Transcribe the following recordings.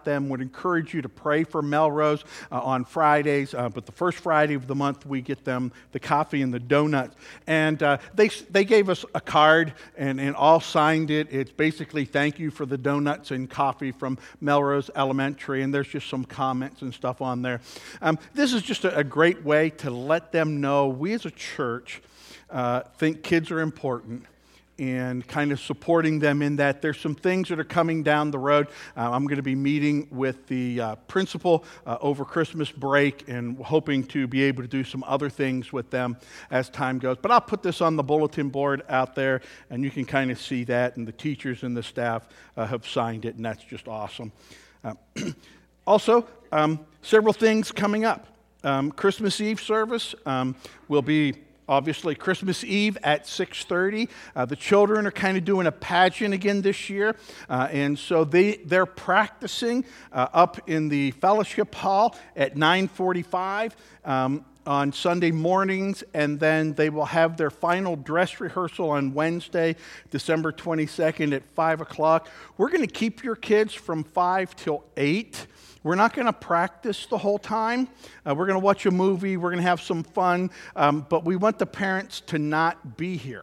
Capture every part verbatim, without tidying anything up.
them. Would encourage you to pray for Melrose uh, on Fridays, uh, but the first Friday of the month we get them the coffee and the donuts. And uh, they they gave us a card and, and all signed it. It's basically thank you for the donuts and coffee from Melrose Elementary, and there's just some comments and stuff on there. Um, this is just a, a great way to let them know we as a church uh, think kids are important, and kind of supporting them in that. There's some things that are coming down the road. Uh, I'm going to be meeting with the uh, principal uh, over Christmas break and hoping to be able to do some other things with them as time goes. But I'll put this on the bulletin board out there, and you can kind of see that, and the teachers and the staff uh, have signed it, and that's just awesome. Uh, also, um, several things coming up. Um, Christmas Eve service um, will be obviously Christmas Eve at six thirty. Uh, the children are kind of doing a pageant again this year, uh, and so they, they're practicing uh, up in the fellowship hall at nine forty-five um, on Sunday mornings, and then they will have their final dress rehearsal on Wednesday, December twenty-second at five o'clock. We're going to keep your kids from five till eight. We're not going to practice the whole time. Uh, we're going to watch a movie. We're going to have some fun. Um, but we want the parents to not be here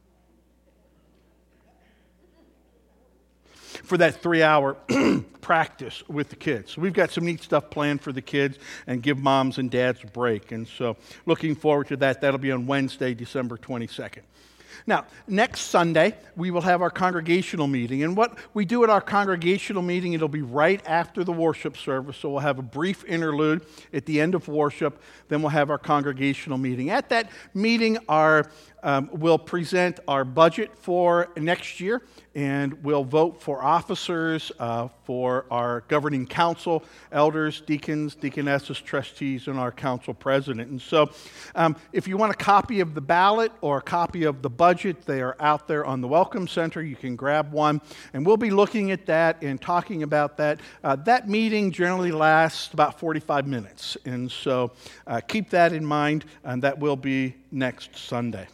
for that three-hour practice with the kids. So we've got some neat stuff planned for the kids and give moms and dads a break. And so looking forward to that. That'll be on Wednesday, December twenty-second. Now, next Sunday, we will have our congregational meeting. And what we do at our congregational meeting, it'll be right after the worship service. So we'll have a brief interlude at the end of worship. Then we'll have our congregational meeting. At that meeting, our um, we'll present our budget for next year. And we'll vote for officers, uh, for our governing council, elders, deacons, deaconesses, trustees, and our council president. And so um, if you want a copy of the ballot or a copy of the budget, they are out there on the Welcome Center. You can grab one. And we'll be looking at that and talking about that. Uh, that meeting generally lasts about forty-five minutes. And so uh, keep that in mind, and that will be next Sunday.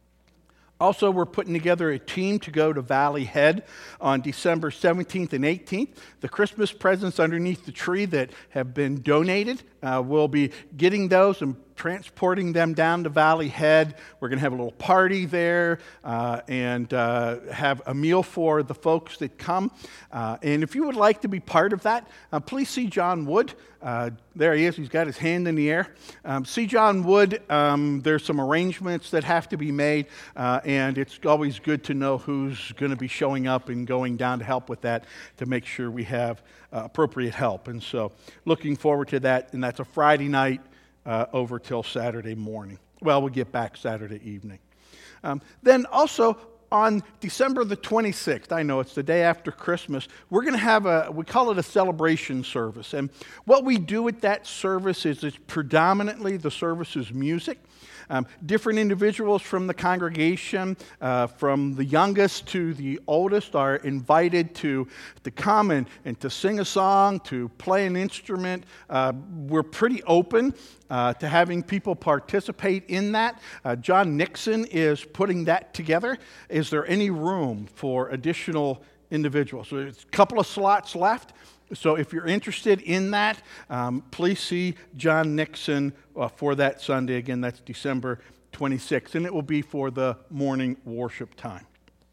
Also, we're putting together a team to go to Valley Head on December seventeenth and eighteenth. The Christmas presents underneath the tree that have been donated, uh, we'll be getting those and transporting them down to Valley Head. We're going to have a little party there uh, and uh, have a meal for the folks that come. Uh, and if you would like to be part of that, uh, please see John Wood. Uh, there he is. He's got his hand in the air. Um, see John Wood. Um, there's some arrangements that have to be made, uh, and it's always good to know who's going to be showing up and going down to help with that to make sure we have uh, appropriate help. And so looking forward to that, and that's a Friday night uh, over till Saturday morning. Well, we'll get back Saturday evening. Um, then also, on December the twenty-sixth, I know it's the day after Christmas, we're going to have a, we call it a celebration service. And what we do at that service is it's predominantly the service is music. Um, different individuals from the congregation, uh, from the youngest to the oldest, are invited to, to come and, and to sing a song, to play an instrument. Uh, we're pretty open uh, to having people participate in that. Uh, John Nixon is putting that together. Is there any room for additional individuals? So there's a couple of slots left. So if you're interested in that, um, please see John Nixon uh, for that Sunday. Again, that's December twenty-sixth, and it will be for the morning worship time.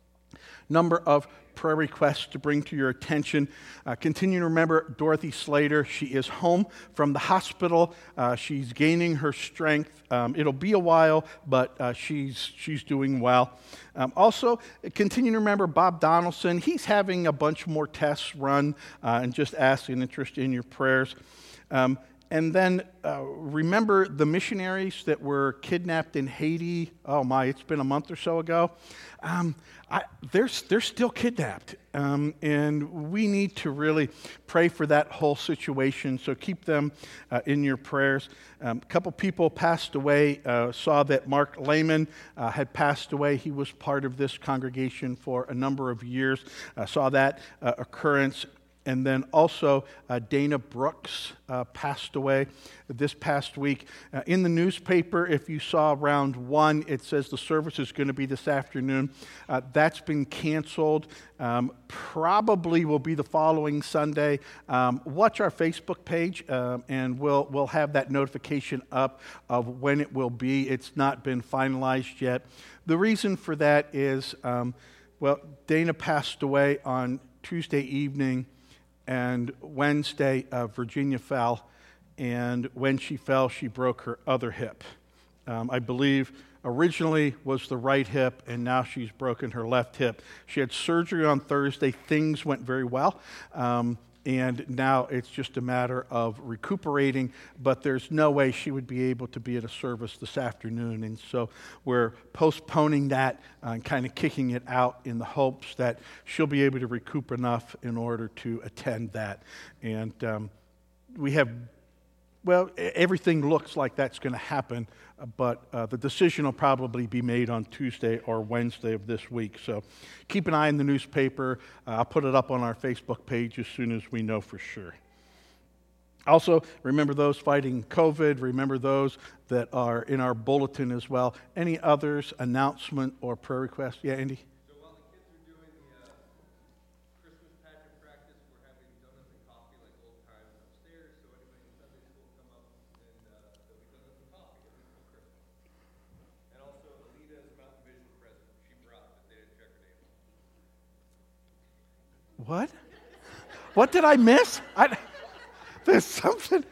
Number of prayer requests to bring to your attention. Uh, continue to remember Dorothy Slater. She is home from the hospital. Uh, she's gaining her strength. Um, it'll be a while, but uh, she's she's doing well. Um, also, continue to remember Bob Donaldson. He's having a bunch more tests run, uh, and just ask an interest in your prayers. Um, And then uh, remember the missionaries that were kidnapped in Haiti. Oh my, it's been a month or so ago. Um, I, they're, they're still kidnapped. Um, and we need to really pray for that whole situation. So keep them uh, in your prayers. Um, a couple people passed away. Uh, saw that Mark Lehman uh, had passed away. He was part of this congregation for a number of years. Uh, saw that uh, occurrence. And then also uh, Dana Brooks uh, passed away this past week. Uh, in the newspaper, if you saw round one, it says the service is going to be this afternoon. Uh, that's been canceled. Um, probably will be the following Sunday. Um, watch our Facebook page, um, and we'll we'll have that notification up of when it will be. It's not been finalized yet. The reason for that is, um, well, Dana passed away on Tuesday evening. And Wednesday, uh, Virginia fell, and when she fell, she broke her other hip. Um, I believe originally was the right hip, and now she's broken her left hip. She had surgery on Thursday. Things went very well, um, and now it's just a matter of recuperating, but there's no way she would be able to be at a service this afternoon, and so we're postponing that uh, and kind of kicking it out in the hopes that she'll be able to recoup enough in order to attend that. And um, we have, well, everything looks like that's going to happen, uh, but uh, the decision will probably be made on Tuesday or Wednesday of this week. So keep an eye in the newspaper. Uh, I'll put it up on our Facebook page as soon as we know for sure. Also, remember those fighting COVID. Remember those that are in our bulletin as well. Any others, announcement or prayer requests? Yeah, Andy? So while the kids are doing the uh, Christmas pageant practice, we're having donuts and coffee like old times upstairs. So anybody in Sunday school come up and uh, there'll be donuts and coffee at least for Christmas. And also, Alita's Mountain Vision present. She brought, but they didn't check her name. What? What did I miss? I... There's something.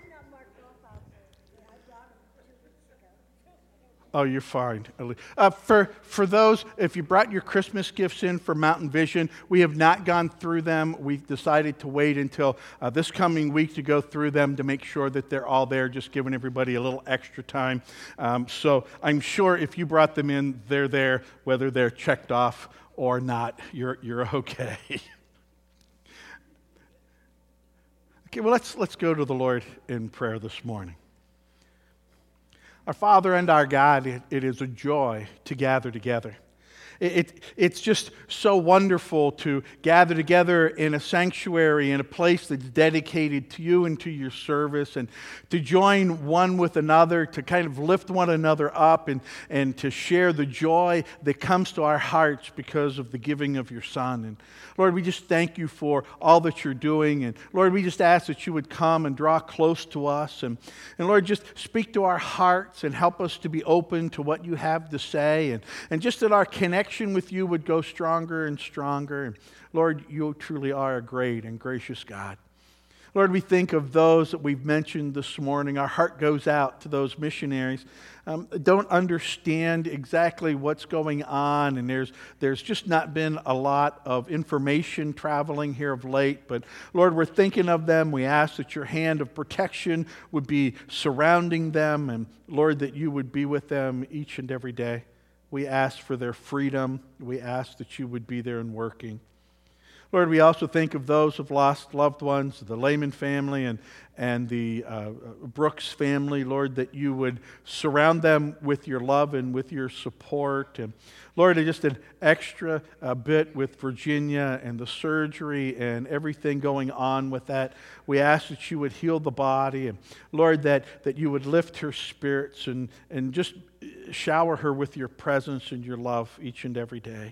Oh, you're fine. Uh, for for those, if you brought your Christmas gifts in for Mountain Vision, we have not gone through them. We've decided to wait until uh, this coming week to go through them to make sure that they're all there, just giving everybody a little extra time. Um, so I'm sure if you brought them in, they're there, whether they're checked off or not. You're you're okay. Okay, well, let's let's go to the Lord in prayer this morning. Our Father and our God, it, it is a joy to gather together. It, it, it's just so wonderful to gather together in a sanctuary, in a place that's dedicated to you and to your service, and to join one with another, to kind of lift one another up, and, and to share the joy that comes to our hearts because of the giving of your Son. And Lord, we just thank you for all that you're doing. And Lord, we just ask that you would come and draw close to us. And, and Lord, just speak to our hearts and help us to be open to what you have to say. And, and just that our connection with you would go stronger and stronger. And Lord, you truly are a great and gracious God. Lord, we think of those that we've mentioned this morning. Our heart goes out to those missionaries. Um, don't understand exactly what's going on, and there's there's just not been a lot of information traveling here of late. But Lord, we're thinking of them. We ask that your hand of protection would be surrounding them, and Lord, that you would be with them each and every day. We ask for their freedom. We ask that you would be there and working. Lord, we also think of those who've lost loved ones, the Lehman family and, and the uh, Brooks family. Lord, that you would surround them with your love and with your support. And Lord, just an extra uh, bit with Virginia and the surgery and everything going on with that. We ask that you would heal the body. And Lord, that, that you would lift her spirits and, and just shower her with your presence and your love each and every day.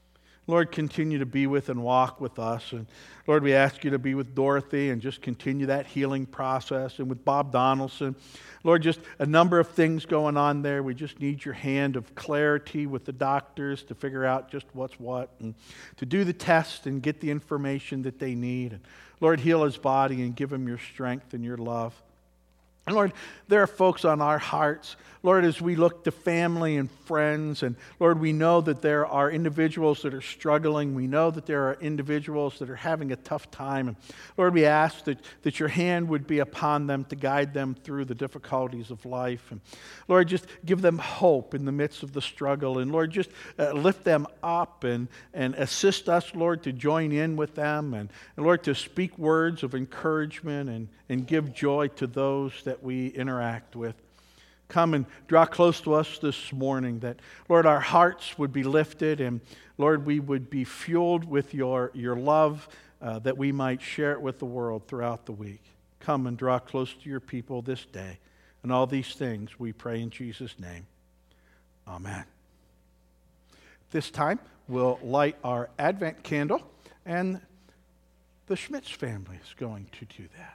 Lord, continue to be with and walk with us. And Lord, we ask you to be with Dorothy and just continue that healing process. And with Bob Donaldson, Lord, just a number of things going on there. We just need your hand of clarity with the doctors to figure out just what's what and to do the test and get the information that they need. And Lord, heal his body and give him your strength and your love. And Lord, there are folks on our hearts, Lord, as we look to family and friends, and Lord, we know that there are individuals that are struggling. We know that there are individuals that are having a tough time. And Lord, we ask that, that your hand would be upon them to guide them through the difficulties of life. And Lord, just give them hope in the midst of the struggle. And Lord, just uh, lift them up and, and assist us, Lord, to join in with them. And, and Lord, to speak words of encouragement and, and give joy to those that we interact with. Come and draw close to us this morning, that, Lord, our hearts would be lifted, and, Lord, we would be fueled with your, your love uh, that we might share it with the world throughout the week. Come and draw close to your people this day. And all these things we pray in Jesus' name. Amen. This time, we'll light our Advent candle, and the Schmitz family is going to do that.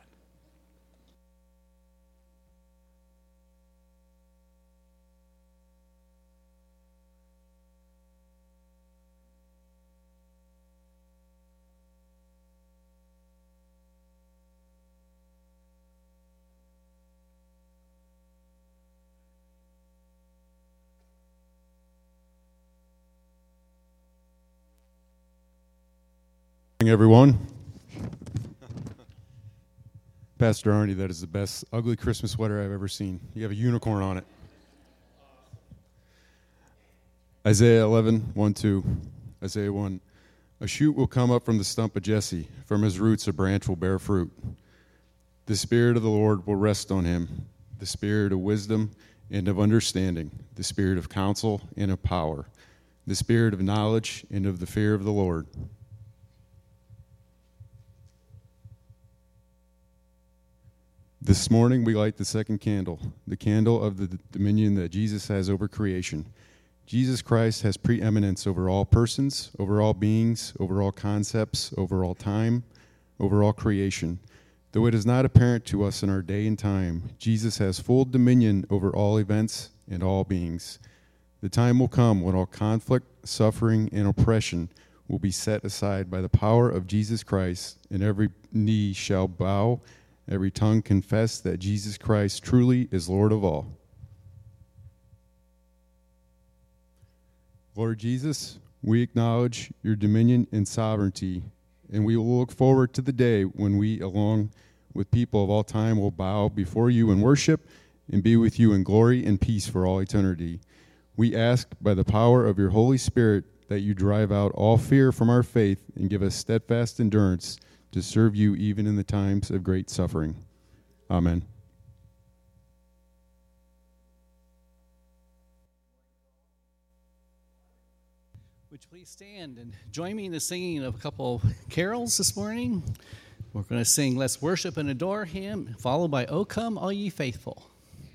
Everyone. Pastor Arnie, that is the best ugly Christmas sweater I've ever seen. You have a unicorn on it. Isaiah eleven, one, two. Isaiah one. A shoot will come up from the stump of Jesse. From his roots a branch will bear fruit. The Spirit of the Lord will rest on him. The Spirit of wisdom and of understanding. The Spirit of counsel and of power. The Spirit of knowledge and of the fear of the Lord. This morning we light the second candle, the candle of the dominion that Jesus has over creation. Jesus Christ has preeminence over all persons, over all beings, over all concepts, over all time, over all creation. Though it is not apparent to us in our day and time, Jesus has full dominion over all events and all beings. The time will come when all conflict, suffering, and oppression will be set aside by the power of Jesus Christ, and every knee shall bow, every tongue confess that Jesus Christ truly is Lord of all. Lord Jesus, we acknowledge your dominion and sovereignty, and we will look forward to the day when we, along with people of all time, will bow before you in worship and be with you in glory and peace for all eternity. We ask by the power of your Holy Spirit that you drive out all fear from our faith and give us steadfast endurance to serve you even in the times of great suffering. Amen. Would you please stand and join me in the singing of a couple carols this morning? We're going to sing Let's Worship and Adore Him, followed by O Come All Ye Faithful.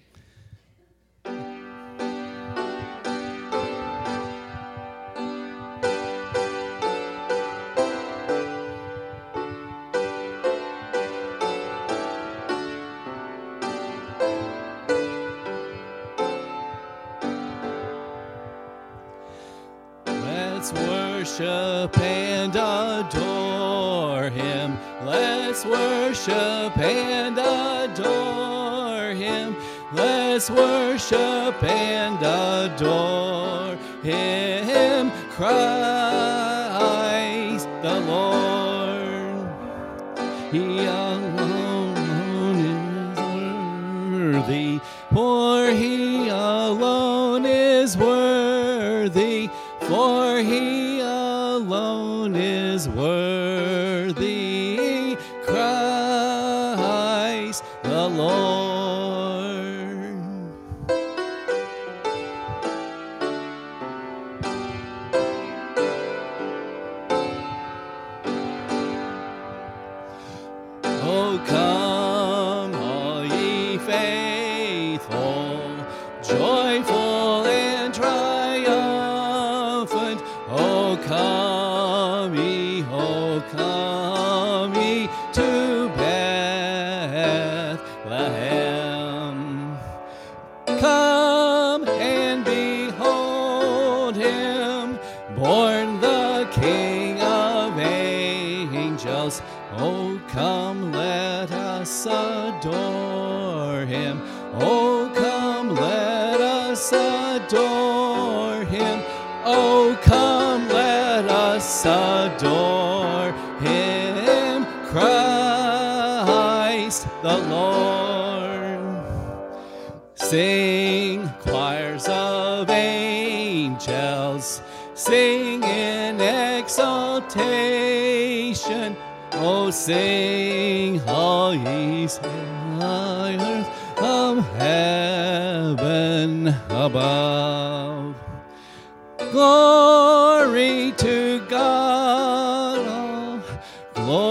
Let's worship and adore him. Let's worship and adore him. Let's worship and adore him. Christ the Lord. He alone is worthy, for he alone is worthy. For he alone is worthy, Christ the Lord. Oh, come, all ye faithful, joyful and triumphant. Oh, come ye, oh, come ye to Bethlehem. Come and behold him, born the King of angels. Oh, come, let us adore him. Oh, come, let us adore him. Oh, come, let us adore him, Christ the Lord. Sing, choirs of angels, sing in exaltation. Oh, sing, all ye saints of heaven above. Glory to God, all glory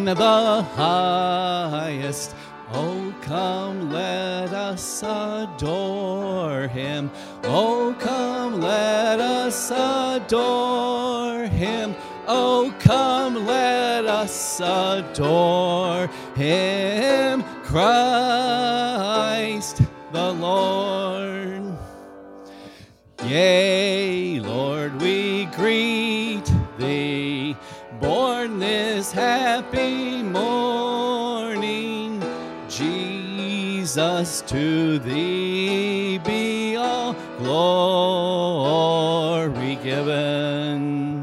the highest. Oh, come, let us adore him. Oh, come, let us adore him. Oh, come, let us adore him, Christ the Lord. Yea, Lord, we greet thee, born this happy morning. Jesus, to thee be all glory given.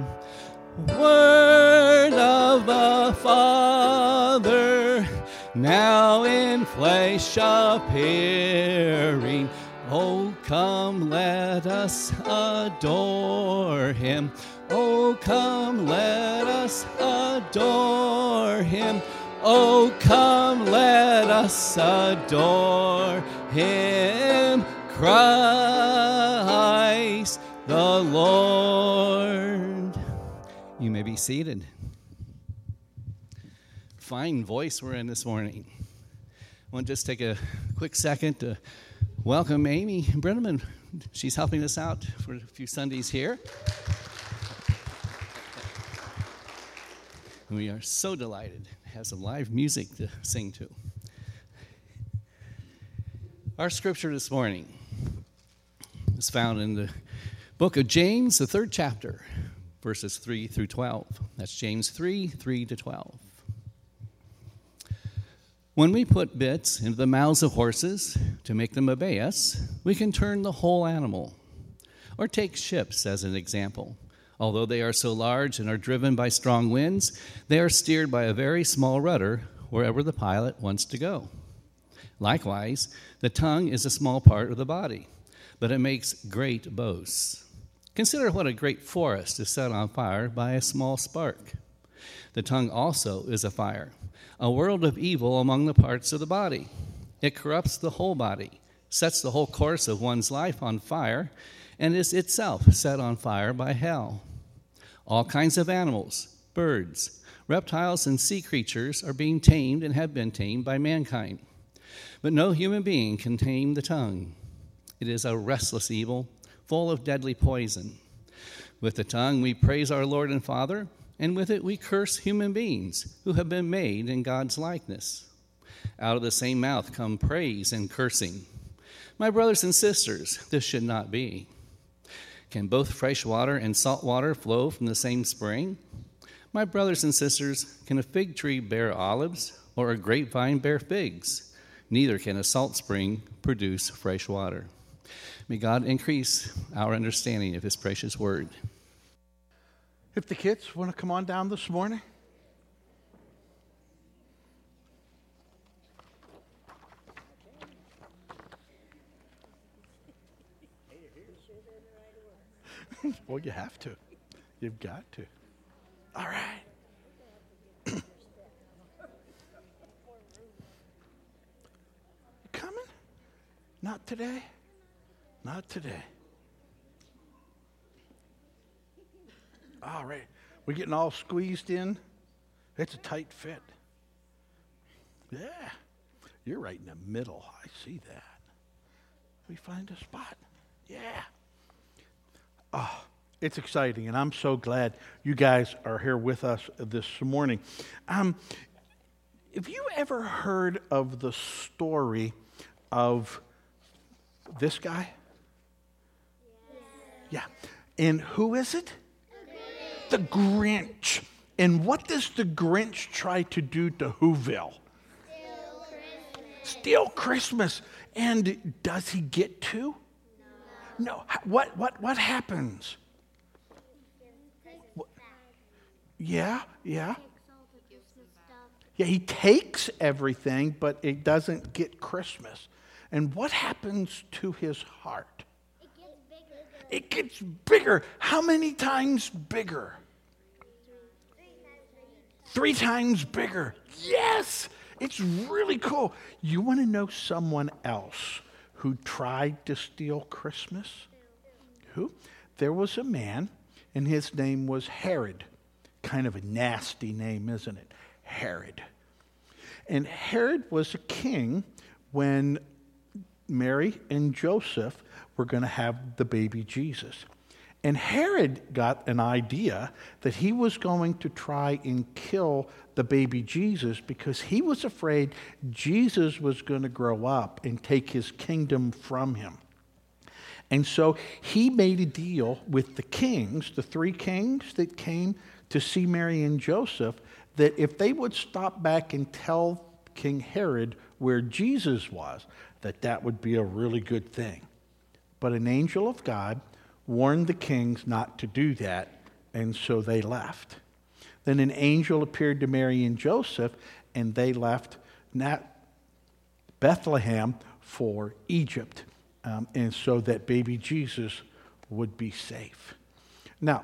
Word of the Father, now in flesh appearing. Oh, come, let us adore him. Oh, come, let us adore him. Oh, come, let us adore him, Christ the Lord. You may be seated. Fine voice we're in this morning. I want to just take a quick second to welcome Amy Brenneman. She's helping us out for a few Sundays here. We are so delighted to have some live music to sing to. Our scripture this morning is found in the book of James, the third chapter, verses three through twelve. That's James three, three to twelve. When we put bits into the mouths of horses to make them obey us, we can turn the whole animal. Or take ships as an example. Although they are so large and are driven by strong winds, they are steered by a very small rudder wherever the pilot wants to go. Likewise, the tongue is a small part of the body, but it makes great boasts. Consider what a great forest is set on fire by a small spark. The tongue also is a fire, a world of evil among the parts of the body. It corrupts the whole body, sets the whole course of one's life on fire, and is itself set on fire by hell. All kinds of animals, birds, reptiles, and sea creatures are being tamed and have been tamed by mankind. But no human being can tame the tongue. It is a restless evil, full of deadly poison. With the tongue we praise our Lord and Father, and with it we curse human beings who have been made in God's likeness. Out of the same mouth come praise and cursing. My brothers and sisters, this should not be. Can both fresh water and salt water flow from the same spring? My brothers and sisters, can a fig tree bear olives or a grapevine bear figs? Neither can a salt spring produce fresh water. May God increase our understanding of his precious word. If the kids want to come on down this morning. Well, you have to. You've got to. All right. You coming? Not today? Not today. All right. We're getting all squeezed in. It's a tight fit. Yeah. You're right in the middle. I see that. We find a spot. Yeah. Oh, it's exciting, and I'm so glad you guys are here with us this morning. Um, have you ever heard of the story of this guy? Yeah. Yeah. And who is it? The Grinch. The Grinch. And what does the Grinch try to do to Whoville? Steal Christmas. Steal Christmas. And does he get to? No. What what what happens? What? Yeah, yeah. Yeah, he takes everything, but it doesn't get Christmas. And what happens to his heart? It gets bigger. It gets bigger. How many times bigger? Three times bigger. Yes! It's really cool. You want to know someone else who tried to steal Christmas? Who? There was a man, and his name was Herod. Kind of a nasty name, isn't it? Herod. And Herod was a king when Mary and Joseph were going to have the baby Jesus. And Herod got an idea that he was going to try and kill the baby Jesus because he was afraid Jesus was going to grow up and take his kingdom from him. And so he made a deal with the kings, the three kings that came to see Mary and Joseph, that if they would stop back and tell King Herod where Jesus was, that that would be a really good thing. But an angel of God warned the kings not to do that, and so they left. Then an angel appeared to Mary and Joseph, and they left Bethlehem for Egypt, um, and so that baby Jesus would be safe. Now,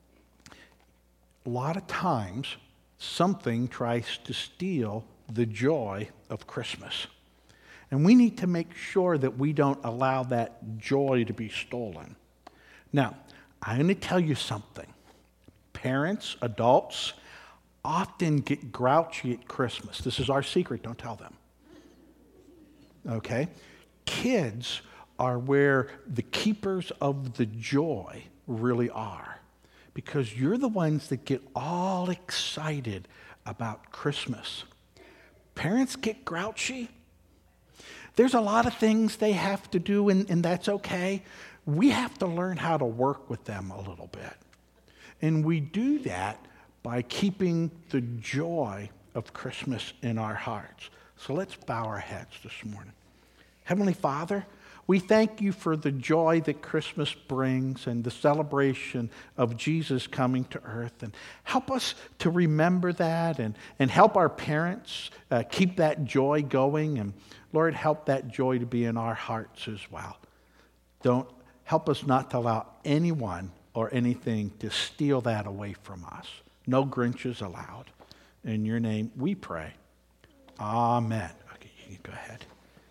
a lot of times, something tries to steal the joy of Christmas. And we need to make sure that we don't allow that joy to be stolen. Now, I'm going to tell you something. Parents, adults, often get grouchy at Christmas. This is our secret, don't tell them. Okay? Kids are where the keepers of the joy really are, because you're the ones that get all excited about Christmas. Parents get grouchy. There's a lot of things they have to do, and, and that's okay. We have to learn how to work with them a little bit. And we do that by keeping the joy of Christmas in our hearts. So let's bow our heads this morning. Heavenly Father, we thank you for the joy that Christmas brings and the celebration of Jesus coming to earth. And help us to remember that, and, and help our parents uh, keep that joy going. And Lord, help that joy to be in our hearts as well. Don't help us not to allow anyone or anything to steal that away from us. No Grinches allowed. In your name we pray. Amen. Okay, you can go ahead.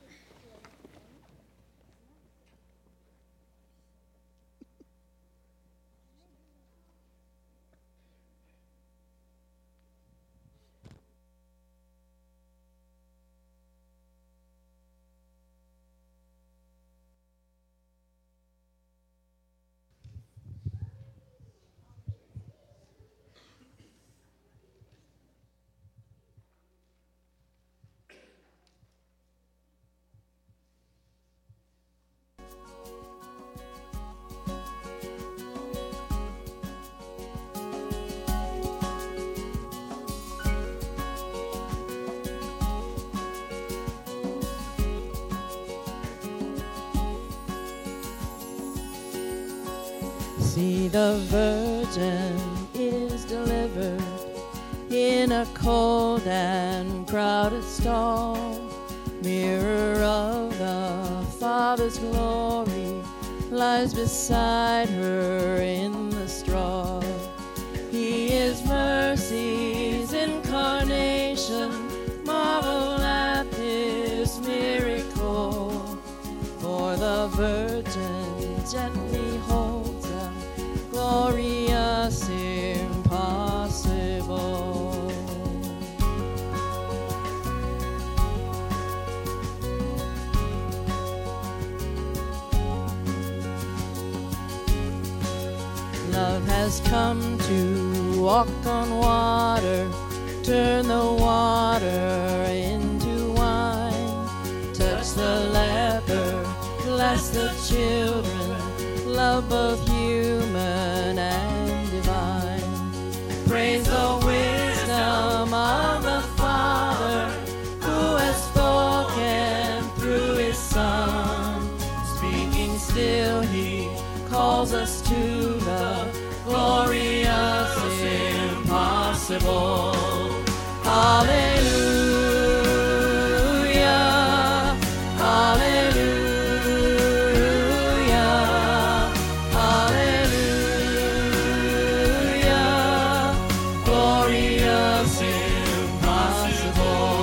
See, the virgin is delivered in a cold and crowded stall. Mirror of the Father's glory lies beside her in the straw. He is mercy's incarnation. Marvel at this miracle. For the virgin gently holds a glorious impossible. Love has come to walk on water, turn the water into wine, touch the leper, bless the children, love both human and divine. Praise the wisdom of the Father, who has spoken through his Son. Speaking still, he calls us to the glorious impossible. Hallelujah, hallelujah, hallelujah, glorious impossible.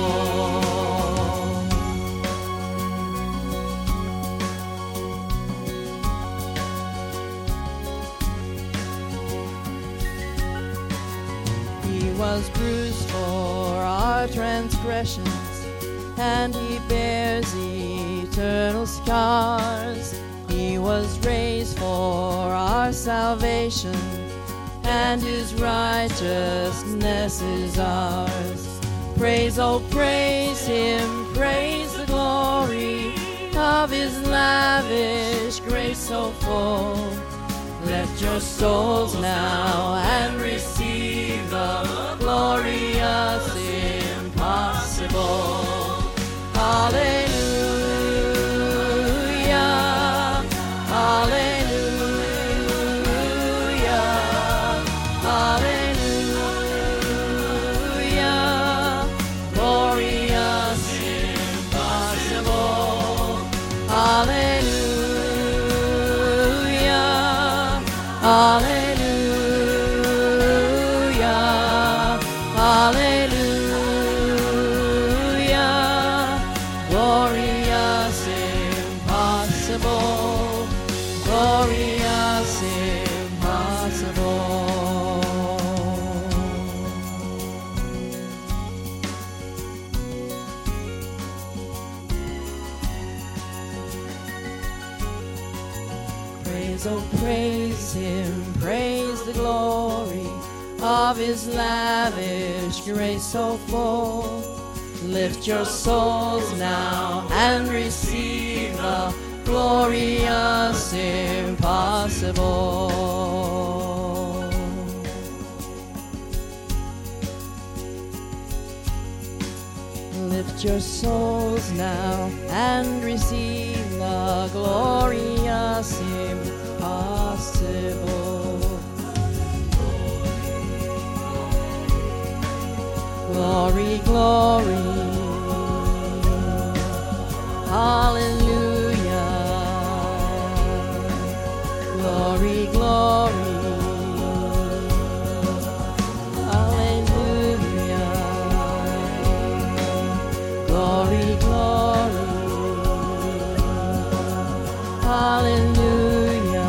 He was bruised for transgressions, and he bears eternal scars. He was raised for our salvation, and his righteousness is ours. Praise, oh praise him, praise the glory of his lavish grace so full. Lift your souls now and receive the glorious impossible. Hallelujah, hallelujah, hallelujah, glorious impossible. Hallelujah, hallelujah, hallelujah, glorious impossible, glorious impossible. Praise, oh praise him, praise the glory of his lavish grace so full. Lift your souls now and receive the glorious impossible. Lift your souls now and receive the glorious impossible. Glory, glory, hallelujah. Glory, glory, hallelujah. Glory, glory, hallelujah.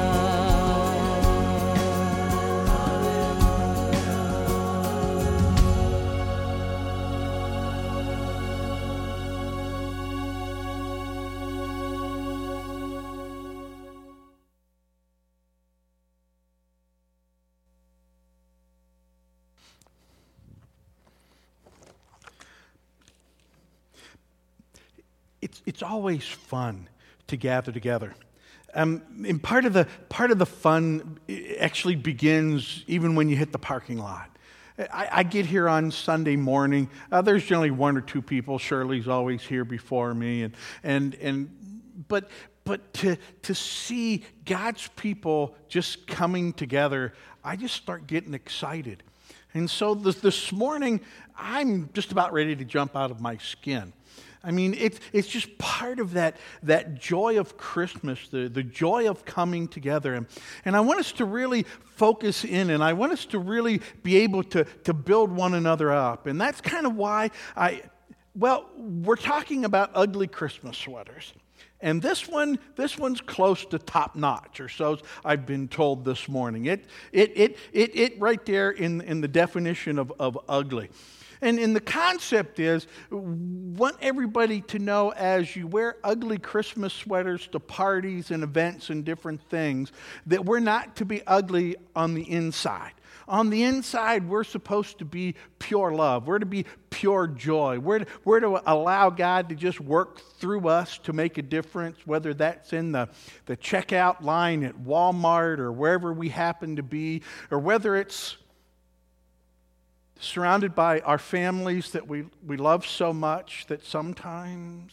It's, it's always fun to gather together. Um, and part of the part of the fun actually begins even when you hit the parking lot. I, I get here on Sunday morning. Uh, there's generally one or two people. Shirley's always here before me, and and and but but to to see God's people just coming together, I just start getting excited. And so this, this morning, I'm just about ready to jump out of my skin. I mean, it's it's just part of that that joy of Christmas, the, the joy of coming together. And, and I want us to really focus in, and I want us to really be able to, to build one another up. And that's kind of why I, well, we're talking about ugly Christmas sweaters. And this one, this one's close to top notch, or so I've been told this morning. It it it it, it right there in, in the definition of, of ugly. And, and the concept is, want everybody to know as you wear ugly Christmas sweaters to parties and events and different things, that we're not to be ugly on the inside. On the inside, we're supposed to be pure love. We're to be pure joy. We're to, we're to allow God to just work through us to make a difference, whether that's in the, the checkout line at Walmart or wherever we happen to be, or whether it's surrounded by our families that we, we love so much that sometimes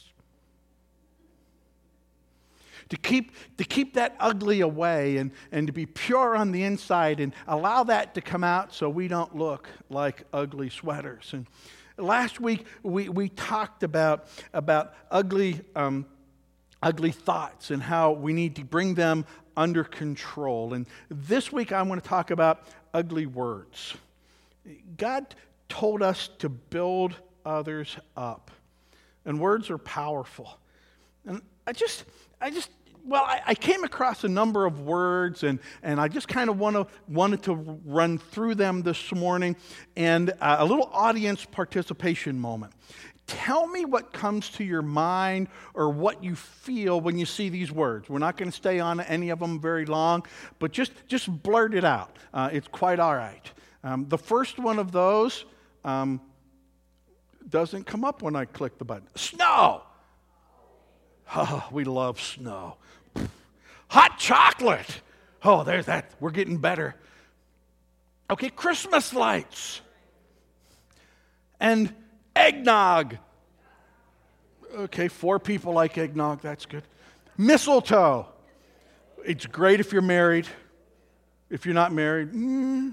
to keep to keep that ugly away and, and to be pure on the inside and allow that to come out so we don't look like ugly sweaters. And last week we, we talked about, about ugly um, ugly thoughts and how we need to bring them under control. And this week I want to talk about ugly words. God told us to build others up, and words are powerful. And I just, I just, well, I, I came across a number of words, and, and I just kind of want to wanted to run through them this morning, and uh, a little audience participation moment. Tell me what comes to your mind or what you feel when you see these words. We're not going to stay on any of them very long, but just, just blurt it out. Uh, it's quite all right. Um, the first one of those um, doesn't come up when I click the button. Snow! Oh, we love snow. Hot chocolate! Oh, there's that. We're getting better. Okay, Christmas lights. And eggnog. Okay, four people like eggnog. That's good. Mistletoe. It's great if you're married. If you're not married, mm.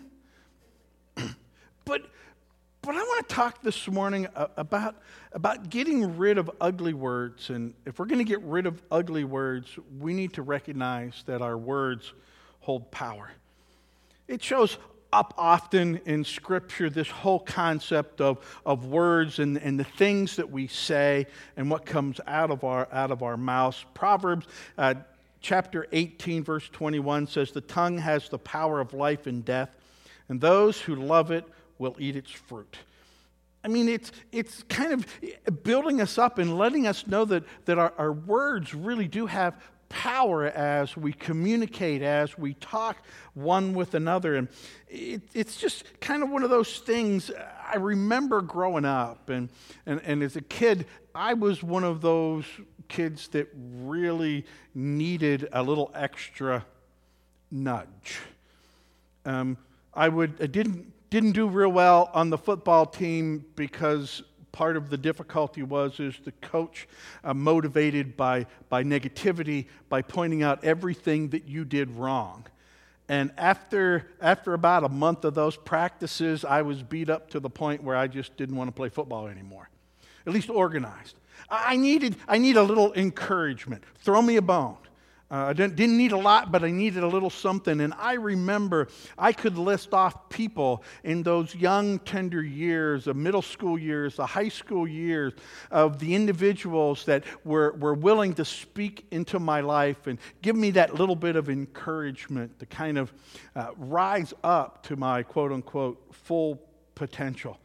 but but I want to talk this morning about about getting rid of ugly words. And if we're going to get rid of ugly words, we need to recognize that our words hold power. It shows up often in Scripture, this whole concept of, of words and, and the things that we say and what comes out of our out of our mouths. Proverbs uh, chapter eighteen, verse twenty-one says, "The tongue has the power of life and death, and those who love it will eat its fruit." I mean, it's it's kind of building us up and letting us know that, that our, our words really do have power as we communicate, as we talk one with another. And it, it's just kind of one of those things. I remember growing up, and, and, and as a kid, I was one of those kids that really needed a little extra nudge. Um, I would I didn't didn't do real well on the football team because part of the difficulty was is the coach uh, motivated by, by negativity, by pointing out everything that you did wrong. And after after about a month of those practices, I was beat up to the point where I just didn't want to play football anymore, at least organized. I needed I need a little encouragement. Throw me a bone. Uh, I didn't, didn't need a lot, but I needed a little something. And I remember I could list off people in those young, tender years, the middle school years, the high school years, of the individuals that were, were willing to speak into my life and give me that little bit of encouragement to kind of uh, rise up to my quote-unquote full potential.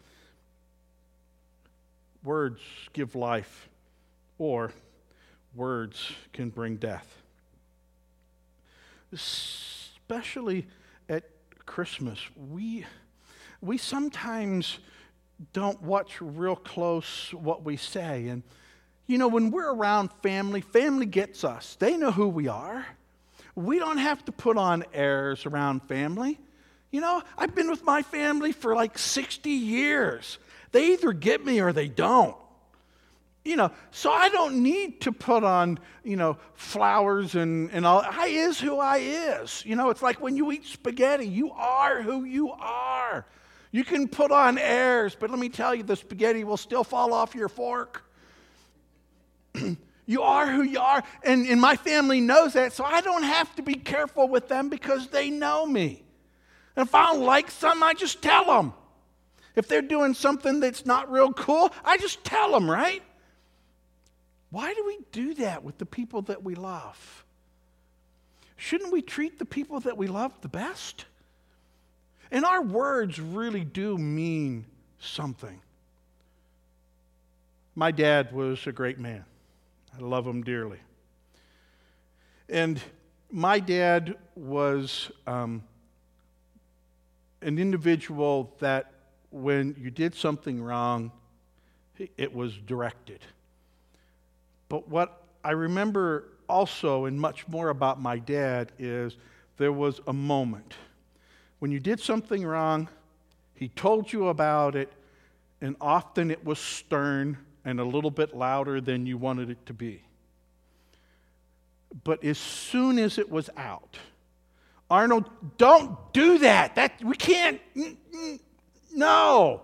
Words give life, or words can bring death. Especially at Christmas, we we sometimes don't watch real close what we say. And, you know, when we're around family, family gets us. They know who we are. We don't have to put on airs around family. You know, I've been with my family for like sixty years. They either get me or they don't. You know, so I don't need to put on, you know, flowers and, and all. I is who I is. You know, it's like when you eat spaghetti, you are who you are. You can put on airs, but let me tell you, the spaghetti will still fall off your fork. You are who you are, and, and my family knows that, so I don't have to be careful with them because they know me. And if I don't like something, I just tell them. If they're doing something that's not real cool, I just tell them, right? Why do we do that with the people that we love? Shouldn't we treat the people that we love the best? And our words really do mean something. My dad was a great man. I love him dearly. And my dad was um, an individual that when you did something wrong, it was directed. But what I remember also, and much more about my dad, is there was a moment. When you did something wrong, he told you about it, and often it was stern and a little bit louder than you wanted it to be. But as soon as it was out, Arnold, don't do that. That we can't, no.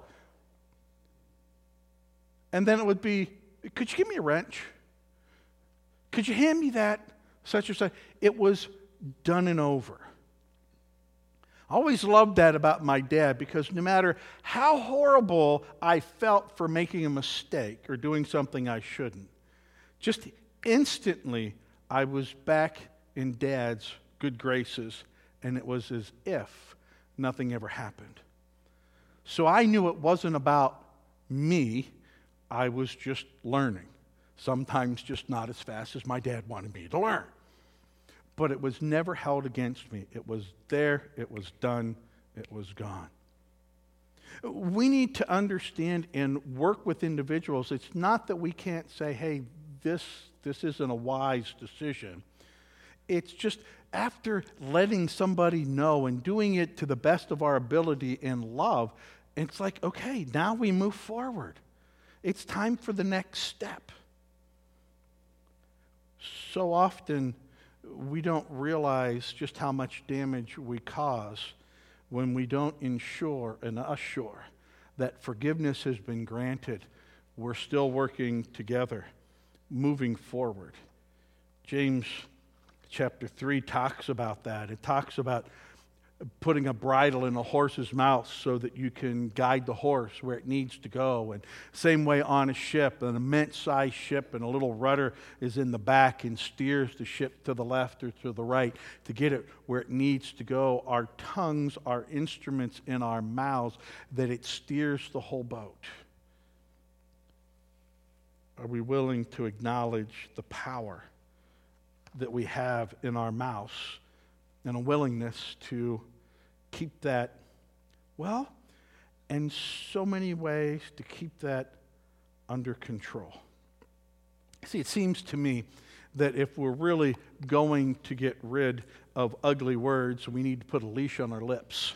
And then it would be, could you give me a wrench? Could you hand me that, such and such? It was done and over. I always loved that about my dad, because no matter how horrible I felt for making a mistake or doing something I shouldn't, just instantly I was back in Dad's good graces, and it was as if nothing ever happened. So I knew it wasn't about me. I was just learning. Sometimes just not as fast as my dad wanted me to learn. But it was never held against me. It was there, it was done, it was gone. We need to understand and work with individuals. It's not that we can't say, hey, this, this isn't a wise decision. It's just after letting somebody know and doing it to the best of our ability in love, it's like, okay, now we move forward. It's time for the next step. So often, we don't realize just how much damage we cause when we don't ensure and assure that forgiveness has been granted. We're still working together, moving forward. James chapter three talks about that. It talks about putting a bridle in a horse's mouth so that you can guide the horse where it needs to go. And same way on a ship, an immense-sized ship, and a little rudder is in the back and steers the ship to the left or to the right to get it where it needs to go. Our tongues are instruments in our mouths that it steers the whole boat. Are we willing to acknowledge the power that we have in our mouths and a willingness to keep that, well, in so many ways, to keep that under control? See, it seems to me that if we're really going to get rid of ugly words, we need to put a leash on our lips.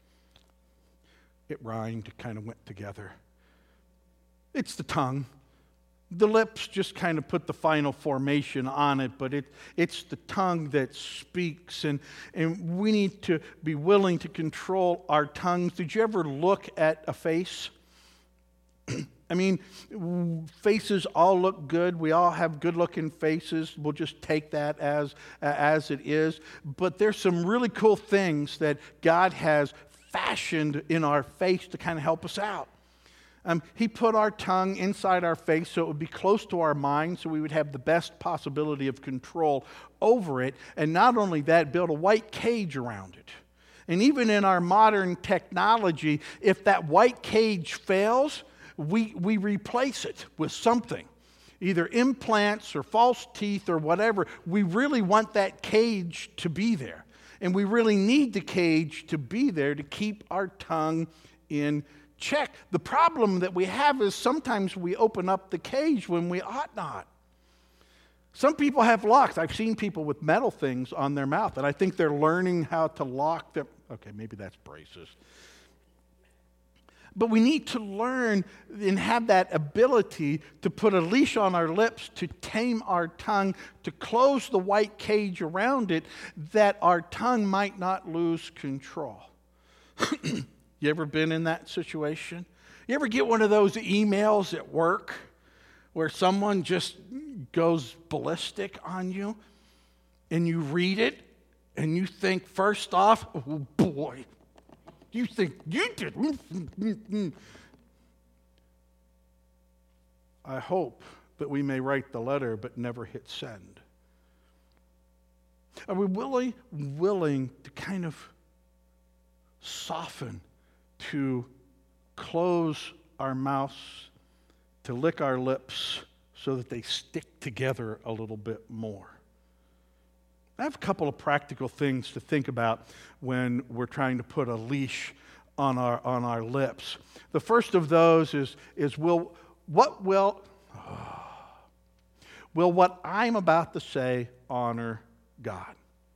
It rhymed, it kind of went together. It's the tongue. The lips just kind of put the final formation on it, but it, it's the tongue that speaks, and, and we need to be willing to control our tongues. Did you ever look at a face? I mean, faces all look good. We all have good-looking faces. We'll just take that as, as it is. But there's some really cool things that God has fashioned in our face to kind of help us out. Um, he put our tongue inside our face so it would be close to our mind, so we would have the best possibility of control over it. And not only that, build a white cage around it. And even in our modern technology, if that white cage fails, we, we replace it with something. Either implants or false teeth or whatever. We really want that cage to be there. And we really need the cage to be there to keep our tongue in check. The problem that we have is sometimes we open up the cage when we ought not. Some people have locks. I've seen people with metal things on their mouth, and I think they're learning how to lock them. Okay, maybe that's braces. But we need to learn and have that ability to put a leash on our lips, to tame our tongue, to close the white cage around it, that our tongue might not lose control. You ever been in that situation? You ever get one of those emails at work where someone just goes ballistic on you and you read it and you think, first off, oh boy, you think you did. I hope that we may write the letter but never hit send. Are we willing, willing to kind of soften, to close our mouths, to lick our lips so that they stick together a little bit more? I have a couple of practical things to think about when we're trying to put a leash on our on our lips. The first of those is is will what will oh, will what I'm about to say honor God?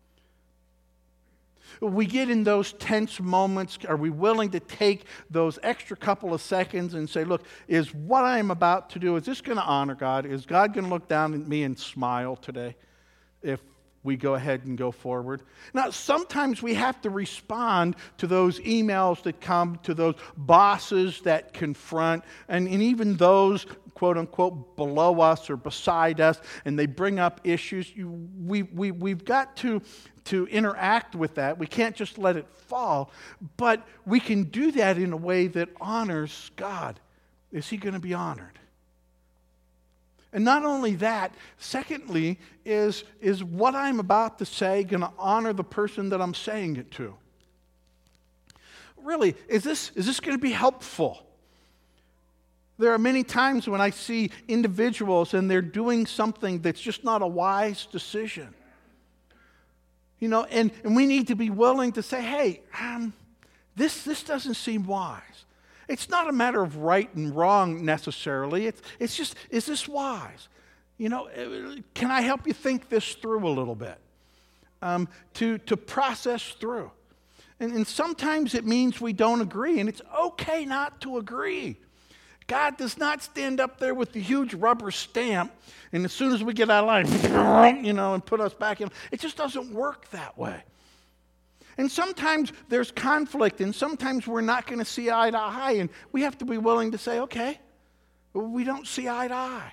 We get in those tense moments. Are we willing to take those extra couple of seconds and say, look, is what I'm about to do, is this going to honor God? Is God going to look down at me and smile today if we go ahead and go forward? Now, sometimes we have to respond to those emails that come, to those bosses that confront, and, and even those, quote unquote, below us or beside us, and they bring up issues. You, we, we, we've got to, to interact with that. We can't just let it fall, but we can do that in a way that honors God. Is He going to be honored? And not only that, secondly, is, is what I'm about to say going to honor the person that I'm saying it to? Really, is this, is this going to be helpful? There are many times when I see individuals and they're doing something that's just not a wise decision. You know, and, and we need to be willing to say, hey, um, this, this doesn't seem wise. It's not a matter of right and wrong necessarily. It's, it's just, is this wise? You know, can I help you think this through a little bit? Um, to, to process through. And, and sometimes it means we don't agree, and it's okay not to agree. God does not stand up there with the huge rubber stamp, and as soon as we get out of line, you know, and put us back in. It just doesn't work that way. And sometimes there's conflict, and sometimes we're not going to see eye to eye, and we have to be willing to say, okay, we don't see eye to eye.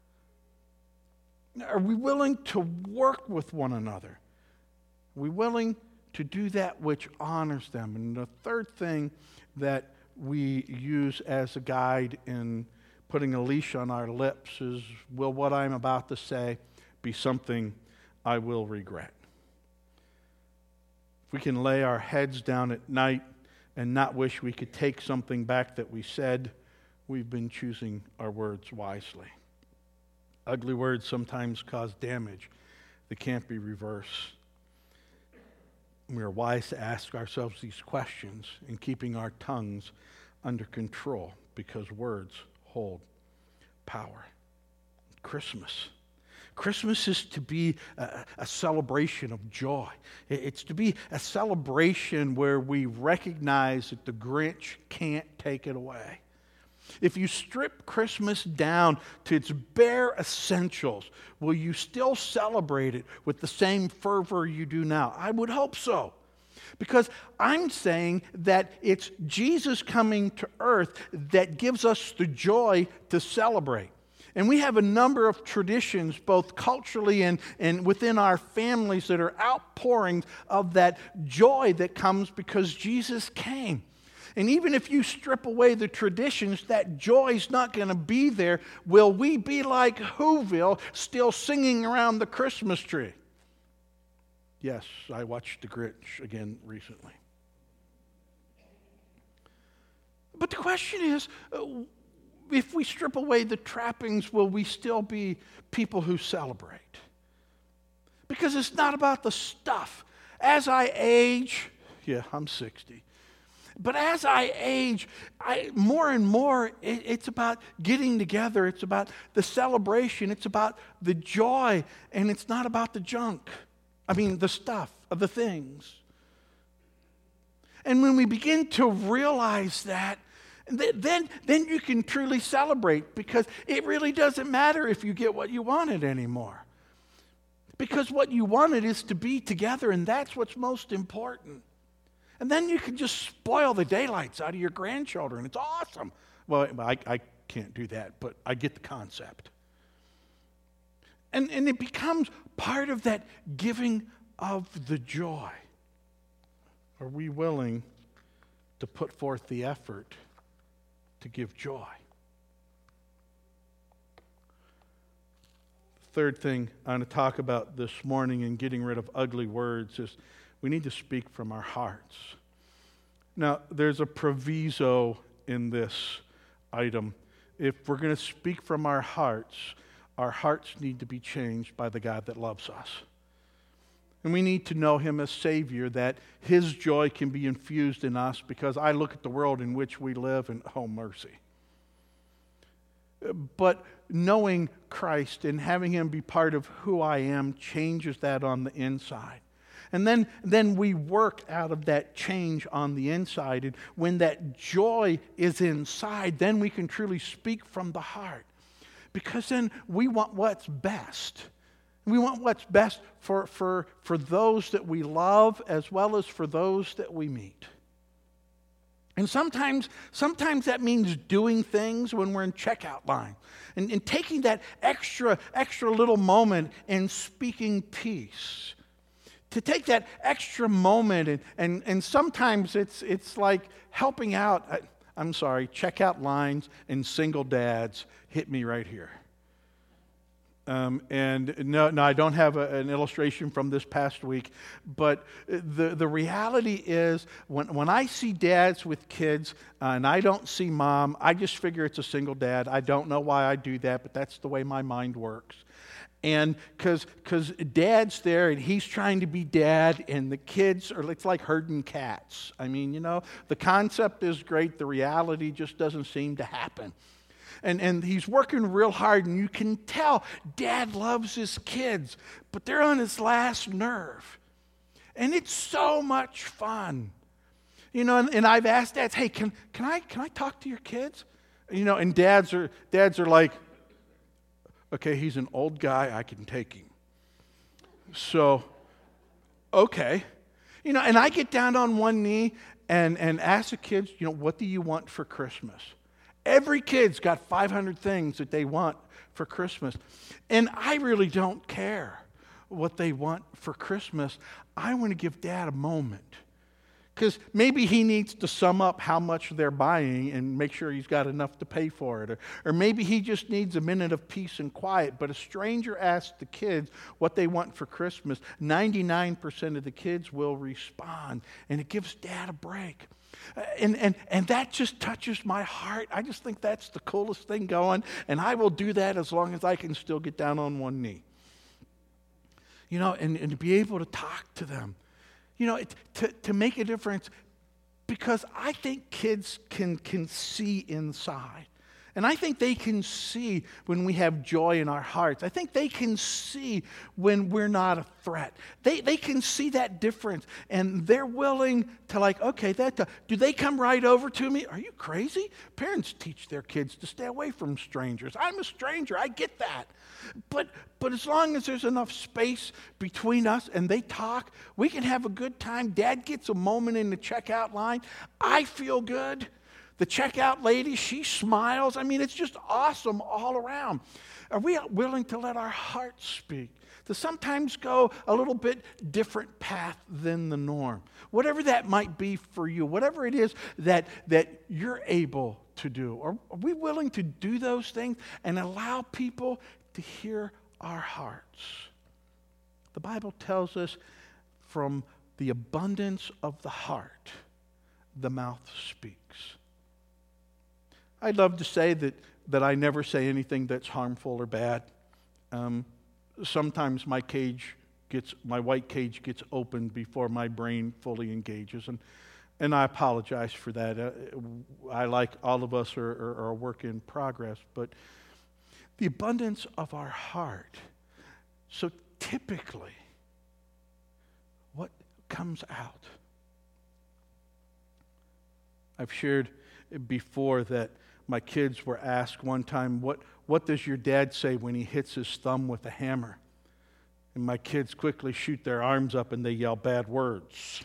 Are we willing to work with one another? Are we willing to do that which honors them? And the third thing that we use as a guide in putting a leash on our lips is, will what I'm about to say be something I will regret? If we can lay our heads down at night and not wish we could take something back that we said, we've been choosing our words wisely. Ugly words sometimes cause damage that can't be reversed. We are wise to ask ourselves these questions in keeping our tongues under control, because words hold power. Christmas. Christmas is to be a, a celebration of joy. It's to be a celebration where we recognize that the Grinch can't take it away. If you strip Christmas down to its bare essentials, will you still celebrate it with the same fervor you do now? I would hope so. Because I'm saying that it's Jesus coming to earth that gives us the joy to celebrate. And we have a number of traditions, both culturally and, and within our families, that are outpourings of that joy that comes because Jesus came. And even if you strip away the traditions, that joy's not going to be there. Will we be like Whoville, still singing around the Christmas tree? Yes, I watched The Grinch again recently. But the question is, uh, if we strip away the trappings, will we still be people who celebrate? Because it's not about the stuff. As I age, yeah, I'm sixty. But as I age, I, more and more, it, it's about getting together. It's about the celebration. It's about the joy. And it's not about the junk. I mean, the stuff of the things. And when we begin to realize that, then, then you can truly celebrate, because it really doesn't matter if you get what you wanted anymore. Because what you wanted is to be together, and that's what's most important. And then you can just spoil the daylights out of your grandchildren. It's awesome. Well, I, I can't do that, but I get the concept. And, and it becomes part of that giving of the joy. Are we willing to put forth the effort to give joy? The third thing I want to talk about this morning in getting rid of ugly words is we need to speak from our hearts. Now, there's a proviso in this item. If we're going to speak from our hearts, our hearts need to be changed by the God that loves us. And we need to know Him as Savior, that His joy can be infused in us, because I look at the world in which we live and, oh, mercy. But knowing Christ and having Him be part of who I am changes that on the inside. And then, then we work out of that change on the inside. And when that joy is inside, then we can truly speak from the heart. Because then we want what's best. We want what's best for, for, for those that we love, as well as for those that we meet. And sometimes, sometimes that means doing things when we're in checkout line. And, and taking that extra, extra little moment and speaking peace. To take that extra moment, and, and, and sometimes it's, it's like helping out. I, I'm sorry, checkout lines and single dads hit me right here. Um, and no, no, I don't have a, an illustration from this past week, but the, the reality is when, when I see dads with kids uh, and I don't see mom, I just figure it's a single dad. I don't know why I do that, but that's the way my mind works. And because because dad's there and he's trying to be dad and the kids are, it's like herding cats. I mean, you know, the concept is great. The reality just doesn't seem to happen. And, and he's working real hard, and you can tell dad loves his kids, but they're on his last nerve. And it's so much fun. You know, and, and I've asked dads, hey, can, can, I, can I talk to your kids? You know, and dads are, dads are like, okay, he's an old guy, I can take him. So, okay. You know, and I get down on one knee and, and ask the kids, you know, what do you want for Christmas? Every kid's got five hundred things that they want for Christmas. And I really don't care what they want for Christmas. I want to give Dad a moment. Because maybe he needs to sum up how much they're buying and make sure he's got enough to pay for it. Or, or maybe he just needs a minute of peace and quiet. But a stranger asks the kids what they want for Christmas. ninety-nine percent of the kids will respond. And it gives Dad a break. And, and, and that just touches my heart. I just think that's the coolest thing going. And I will do that as long as I can still get down on one knee. You know, and, and to be able to talk to them. You know, it, to, to make a difference, because I think kids can, can see inside. And I think they can see when we have joy in our hearts. I think they can see when we're not a threat. They, they can see that difference. And they're willing to like, okay, that, do they come right over to me? Are you crazy? Parents teach their kids to stay away from strangers. I'm a stranger. I get that. But, but as long as there's enough space between us and they talk, we can have a good time. Dad gets a moment in the checkout line. I feel good. The checkout lady, she smiles. I mean, it's just awesome all around. Are we willing to let our hearts speak? To sometimes go a little bit different path than the norm. Whatever that might be for you, whatever it is that, that you're able to do. Are, are we willing to do those things and allow people to hear our hearts? The Bible tells us from the abundance of the heart, the mouth speaks. I'd love to say that, that I never say anything that's harmful or bad. Um, sometimes my cage gets, my white cage gets opened before my brain fully engages, and and I apologize for that. Uh, I, like all of us, are, are, are a work in progress, but the abundance of our heart. So typically, what comes out? I've shared before that my kids were asked one time, what, what does your dad say when he hits his thumb with a hammer? And my kids quickly shoot their arms up and they yell bad words.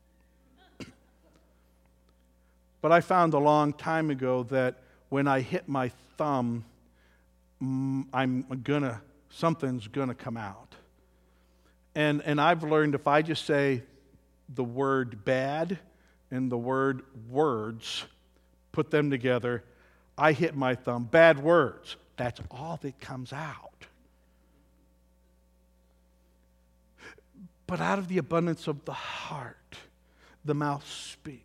But I found a long time ago that when I hit my thumb, I'm gonna, something's gonna come out. And, and I've learned if I just say the word bad and the word words, put them together, I hit my thumb, bad words. That's all that comes out. But out of the abundance of the heart, the mouth speaks.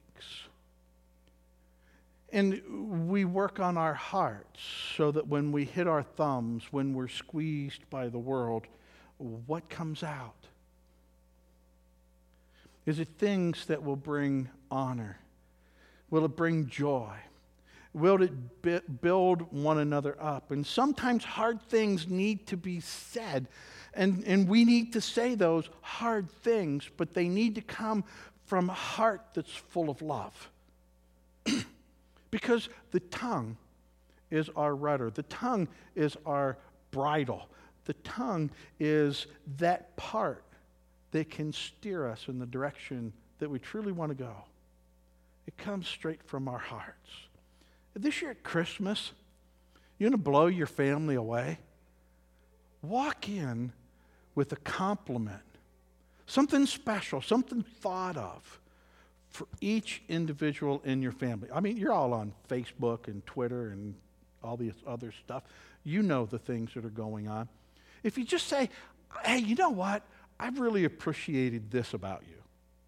And we work on our hearts so that when we hit our thumbs, when we're squeezed by the world, what comes out? Is it things that will bring honor? Will it bring joy? Will it b- build one another up? And sometimes hard things need to be said. And, and we need to say those hard things, but they need to come from a heart that's full of love. Because the tongue is our rudder. The tongue is our bridle. The tongue is that part that can steer us in the direction that we truly want to go. It comes straight from our hearts. This year at Christmas, you want to blow your family away? Walk in with a compliment, something special, something thought of for each individual in your family. I mean, you're all on Facebook and Twitter and all this other stuff. You know the things that are going on. If you just say, hey, you know what? I've really appreciated this about you.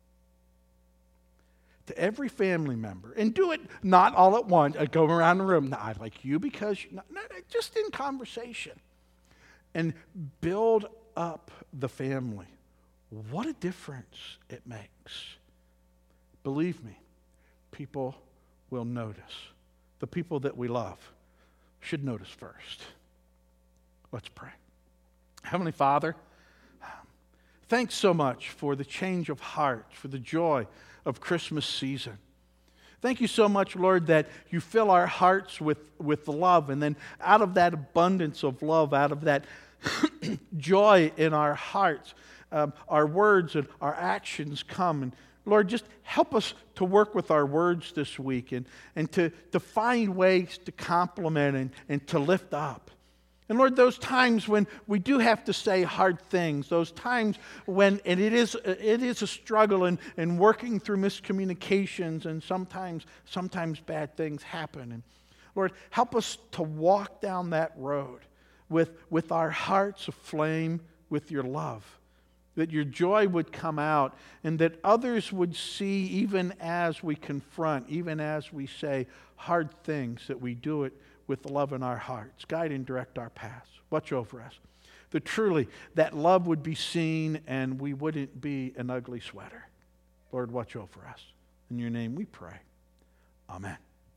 To every family member, and do it not all at once, uh, go around the room. No, I like you because, you, no, no, just in conversation. And build up the family. What a difference it makes. Believe me, people will notice. The people that we love should notice first. Let's pray. Heavenly Father, thanks so much for the change of heart, for the joy of Christmas season. Thank you so much, Lord, that you fill our hearts with, with love, and then out of that abundance of love, out of that joy in our hearts, um, our words and our actions come. And Lord, just help us to work with our words this week and, and to, to find ways to compliment and, and to lift up. And Lord, those times when we do have to say hard things, those times when, and it is it is a struggle in, in working through miscommunications, and sometimes, sometimes bad things happen. And Lord, help us to walk down that road with, with our hearts aflame with your love, that your joy would come out, and that others would see, even as we confront, even as we say hard things, that we do it with love in our hearts. Guide and direct our paths. Watch over us. That truly that love would be seen and we wouldn't be an ugly sweater. Lord, watch over us. In your name we pray. Amen.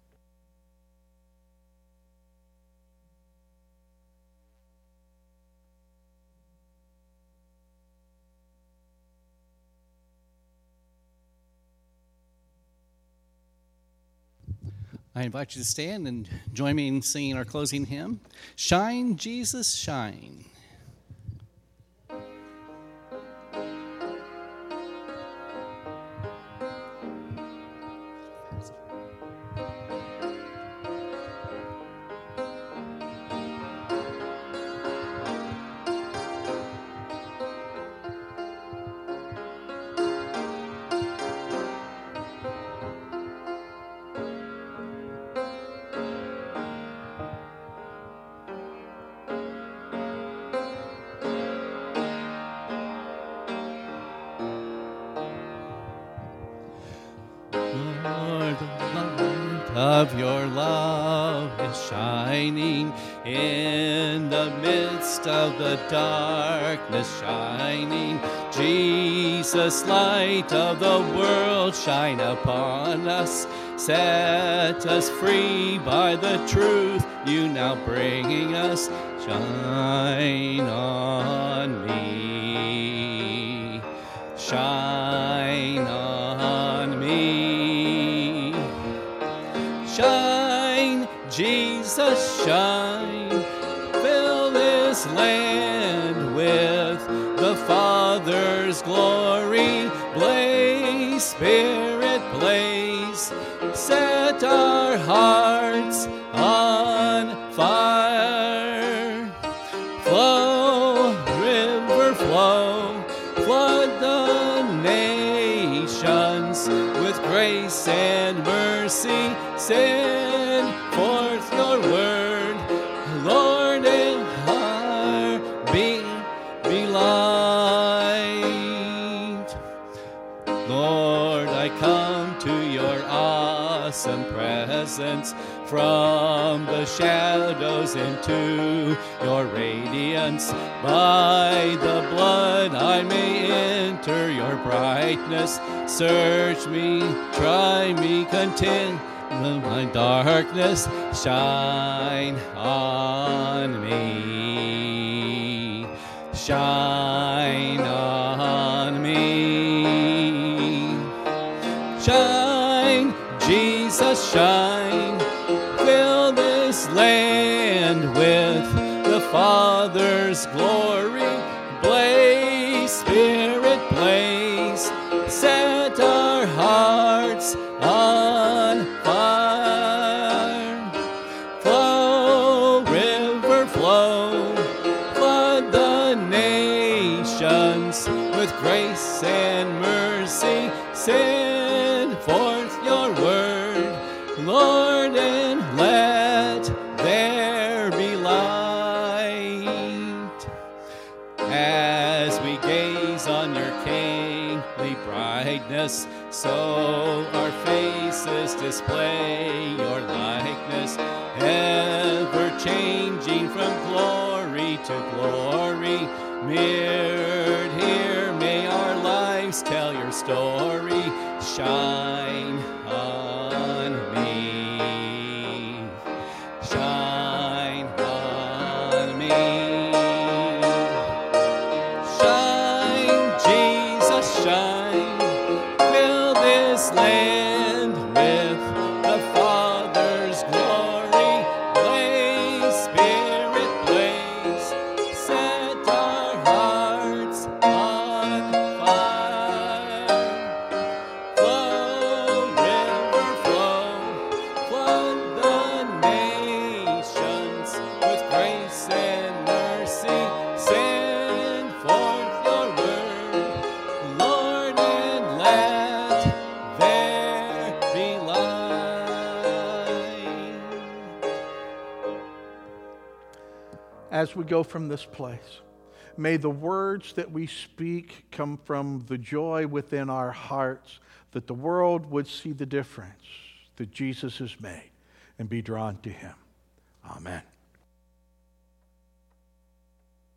I invite you to stand and join me in singing our closing hymn, Shine, Jesus, Shine. Of your love is shining in the midst of the darkness, shining. Jesus, light of the world, shine upon us. Set us free by the truth you now bringing us. Shine on me. Shine on me. Shine, Jesus, shine. Fill this land with the Father's glory. Blaze, Spirit, blaze. Set our hearts on fire. Flow, river, flow. Flood the nations with grace and mercy. Send forth your word, Lord, and heart be, be light. Lord, I come to your awesome presence, from the shadows into your radiance. By the blood I may enter your brightness. Search me, try me, contend my darkness. Shine on me. Shine on me. Shine, Jesus, shine. Fill this land with the Father's glory. Blaze, Spirit, blaze. Set our hearts on fire. Flow, river, flow. Flood the nations with grace and mercy. Send forth your word, Lord, and let there be light. heavenly brightness, so our faces display your likeness, ever changing from glory to glory. Mirrored here, may our lives tell your story. Shine on me, shine on me. Shine, Jesus, shine, fill this land with the Father's glory. Blaze, Spirit, blaze, set our hearts on fire. Flow, river, flow, flood the nations with grace and mercy. Send forth your word, Lord, and let there be light. As we go from this place, may the words that we speak come from the joy within our hearts, that the world would see the difference that Jesus has made and be drawn to him. Amen.